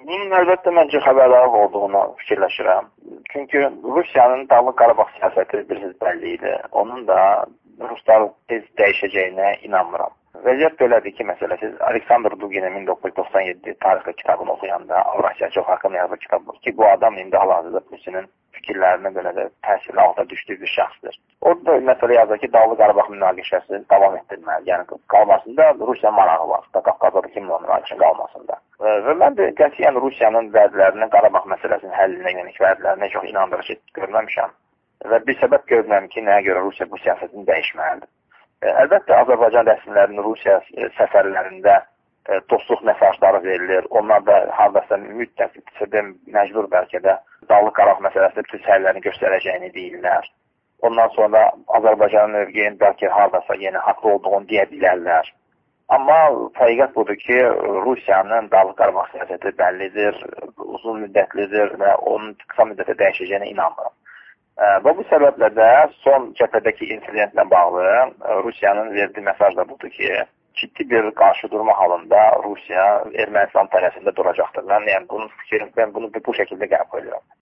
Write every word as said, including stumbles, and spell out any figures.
Bunun əlbəttə məncə xəbərdarlıq olduğunu fikirləşirəm. Çünki Rusiyanın Dağlıq Qarabağ siyasəti bilirsiniz bəlli idi. Onun da Ruslar tez dəyişəcəyinə inanmıram. Vəziyyət belədir ki, məsələ siz Aleksandr Duginin min doqquz yüz doxsan yeddi tarixi kitabını oxuyanda, Avrasiyaçılıq haqqında yazdığı kitabı ki, bu adam indi hal-hazırda Putinin fikirlərinə belə də təsirli altında düşdüyü bir şəxsdir. Orada məsələ yazır ki, Dağlıq Qarabağ münaqişəsi davam etdirilməli. Yəni qalmasında Rusiya marağı var. Qafqazda kim onun münaqişə qalmasında. Və mən də qətiyyən Rusiyanın vədlərinə, Qarabağ məsələsinin həllinə yönelik vədlərinə çox inandırıcı görməmişəm. Və bir səbəb görməm ki, nəyə görə Rusiya bu siyasətini dəyişməlidir. Əlbəttə, Azərbaycan rəsmilərinin Rusiya səfərlərində dostluq mesajları verilir. Onlar da hardasa müddətdə məcbur bəlkə də Dağlıq Qarabağ məsələsində bütün səylərini göstərəcəyini deyirlər. Ondan sonra Azərbaycanın mövqeyinin bəlkə hardasa yenə haqlı olduğunu deyə bilərlər. Amma həqiqət budur ki, Rusiyanın Dağlıq Qarabağ siyasəti bəllidir, uzun müddətlidir və onun qısa müddətə dəyişəcəyinə inanmıram. Və bu səbəblə də son cəbhədəki insidentlə bağlı Rusiyanın verdiyi mesaj da budur ki, ciddi bir qarşı durma halında Rusiya Ermənistan tərəfində duracaqdır. Mən yəni bunun fikrini, ben bunu bu şəkildə qəbul edirəm.